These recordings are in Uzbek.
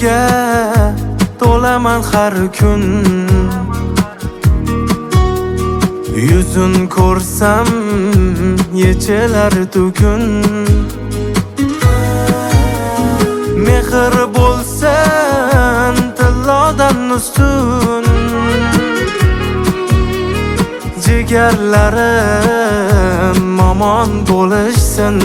sevgiga to'laman har kun. Yuzun ko'rsam yechilar tukun. Mehr bo'lsan tillodan ustun. Jigarlarim omon bo'lishsin.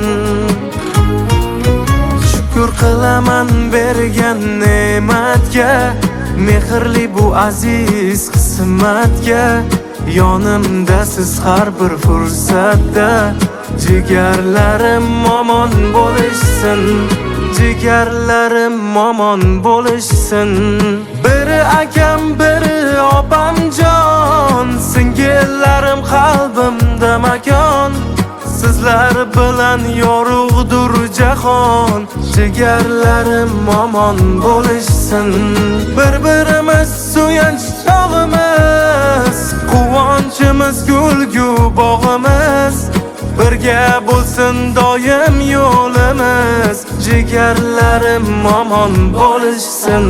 Shukr qilaman bergan ne'matga, mehrli bu aziz qismatga. Yonimda siz har bir fursatda. Jigarlarim omon bo'lishsin. Jigarlarim omon bo'lishsin. Biri akam, biri opamjon. Singillarim qalbimda makon. Sizlar bilan yorug'dur jahon. Jigarlarim omon bo'lishsin. Bir-birimiz suyanch tog'imiz, quvonchimiz gulgu bog'imiz. Birga bo'lsin doim yo'limiz. Jigarlarim omon bo'lishsin.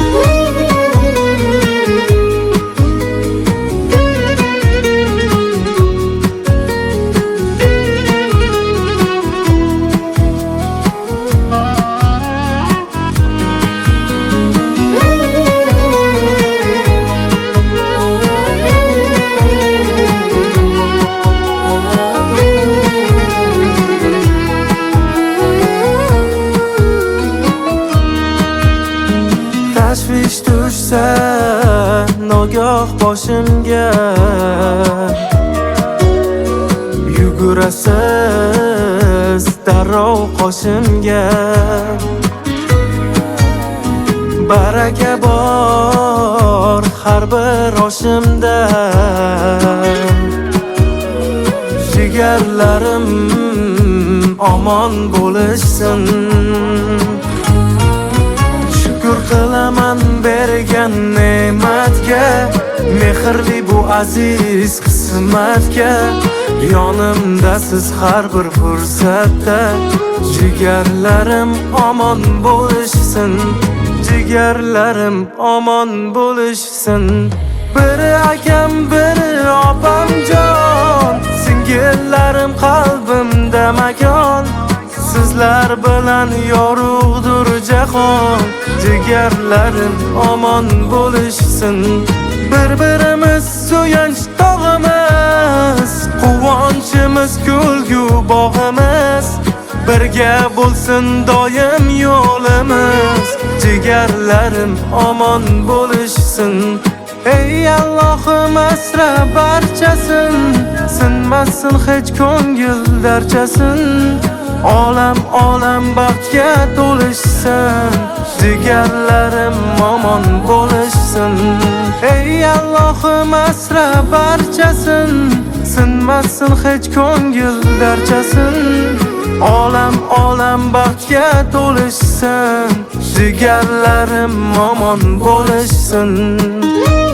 Tashvish tushsa nogoh boshimga, yugurasiz darrov qoshimga. Baraka bor har bir oshimda. Jigarlarim omon bo'lishsin. Shukr qilaman bergan ne'matga, mehrli bu aziz qismatga. Yonimda siz har bir fursatda. Jigarlarim omon bo'lishsin. Jigarlarim omon bo'lishsin. Biri akam, biri opamjon. Singillarim qalbimda makon. Sizlar bilan yorug'dur jahon. Jigarlarim omon bo'lishsin. Bir-birimiz suyanch tog'imiz, quvonchimiz kulgu bog'imiz. Birga bo'lsin doim yo'limiz. Jigarlarim omon bo'lishsin. Ey Allohim asra barchasin, sinmasin hech ko'ngil darchasin. Olam baxtga to'lishsin. Jigarlarim omon bo'lishsin. Ey Allohim asra barchasin, sinmasin hech ko'ngil darchasin. Olam baxtga to'lishsin. Jigarlarim omon bo'lishsin.